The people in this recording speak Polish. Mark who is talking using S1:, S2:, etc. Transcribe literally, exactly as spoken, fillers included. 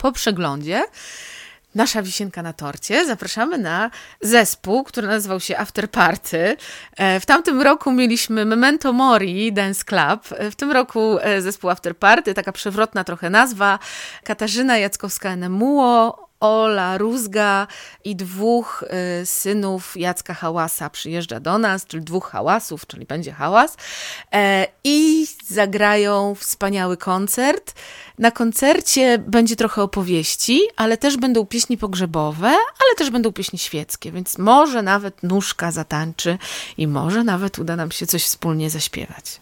S1: po przeglądzie nasza wisienka na torcie. Zapraszamy na zespół, który nazywał się After Party. W tamtym roku mieliśmy Memento Mori Dance Club. W tym roku zespół After Party, taka przewrotna trochę nazwa. Katarzyna Jackowska-Enemuło, Ola Rózga i dwóch y, synów Jacka Hałasa przyjeżdża do nas, czyli dwóch hałasów, czyli będzie hałas e, i zagrają wspaniały koncert. Na koncercie będzie trochę opowieści, ale też będą pieśni pogrzebowe, ale też będą pieśni świeckie, więc może nawet nóżka zatańczy i może nawet uda nam się coś wspólnie zaśpiewać.